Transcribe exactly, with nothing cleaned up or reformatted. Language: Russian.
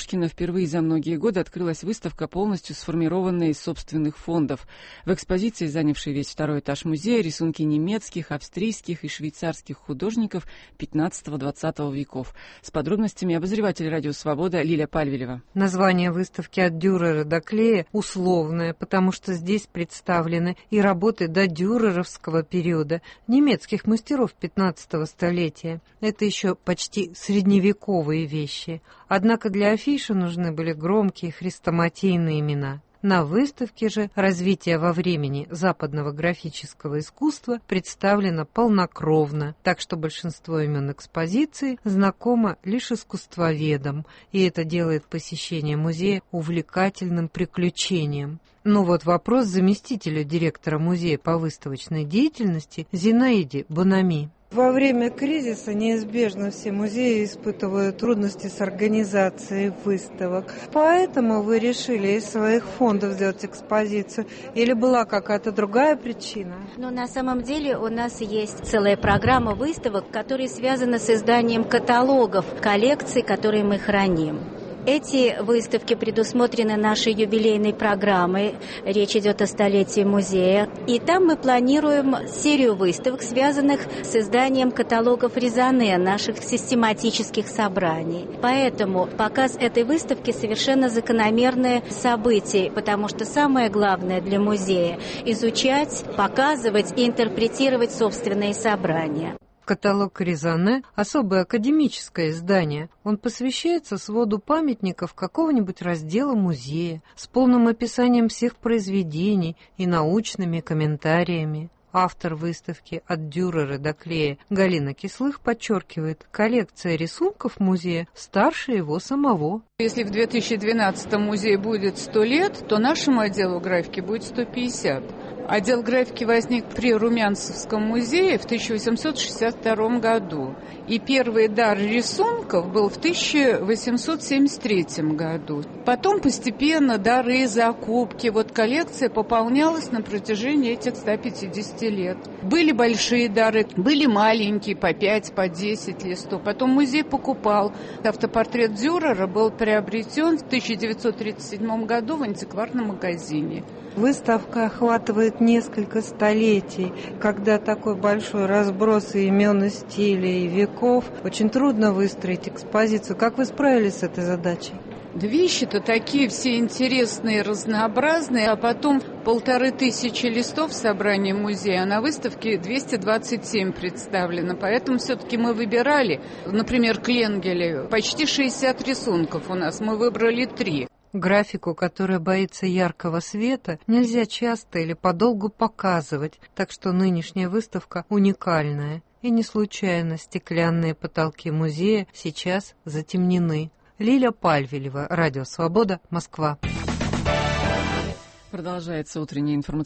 Пушкина впервые за многие годы открылась выставка, полностью сформированная из собственных фондов. В экспозиции, занявшей весь второй этаж музея, рисунки немецких, австрийских и швейцарских художников пятнадцатого-двадцатого веков. С подробностями обозреватель «Радио Свобода» Лиля Пальвелева. Название выставки «От Дюрера до Клея» условное, потому что здесь представлены и работы до дюреровского периода немецких мастеров пятнадцатого столетия. Это еще почти средневековые вещи. Однако для афиши нужны были громкие хрестоматийные имена. На выставке же развитие во времени западного графического искусства представлено полнокровно, так что большинство имен экспозиции знакомо лишь искусствоведам, и это делает посещение музея увлекательным приключением. Ну вот вопрос заместителю директора музея по выставочной деятельности Зинаиде Бонами. Во время кризиса неизбежно все музеи испытывают трудности с организацией выставок. Поэтому вы решили из своих фондов сделать экспозицию? Или была какая-то другая причина? Ну, на самом деле у нас есть целая программа выставок, которые связаны с изданием каталогов коллекций, которые мы храним. Эти выставки предусмотрены нашей юбилейной программой. Речь идет о столетии музея. И там мы планируем серию выставок, связанных с изданием каталогов Резоне, наших систематических собраний. Поэтому показ этой выставки совершенно закономерное событие, потому что самое главное для музея – изучать, показывать и интерпретировать собственные собрания. Каталог Резоне – особое академическое издание. Он посвящается своду памятников какого-нибудь раздела музея с полным описанием всех произведений и научными комментариями. Автор выставки «От Дюрера до Клея» Галина Кислых подчеркивает, коллекция рисунков музея старше его самого. Если в две тысячи двенадцатом музею будет сто лет, то нашему отделу графики будет сто пятьдесят. Отдел графики возник при Румянцевском музее в тысяча восемьсот шестьдесят втором году. И первый дар рисунков был в тысяча восемьсот семьдесят третьем году. Потом постепенно дары, закупки. Вот коллекция пополнялась на протяжении этих ста пятидесяти лет. Были большие дары, были маленькие, по пять, по десять листов. Потом музей покупал. Автопортрет Дюрера был приобретен в тысяча девятьсот тридцать седьмом году в антикварном магазине. Выставка охватывает несколько столетий. Когда такой большой разброс и имен, и стилей, и веков, очень трудно выстроить экспозицию. Как вы справились с этой задачей? Да вещи-то такие все интересные, разнообразные, а потом полторы тысячи листов собрания музея, а на выставке двести двадцать семь представлено. Поэтому все-таки мы выбирали, например, Кленгеле, почти шестьдесят рисунков у нас, мы выбрали три. Графику, которая боится яркого света, нельзя часто или подолгу показывать, так что нынешняя выставка уникальная. И не случайно стеклянные потолки музея сейчас затемнены. Лиля Пальвелева, Радио Свобода, Москва. Продолжается утренняя информационная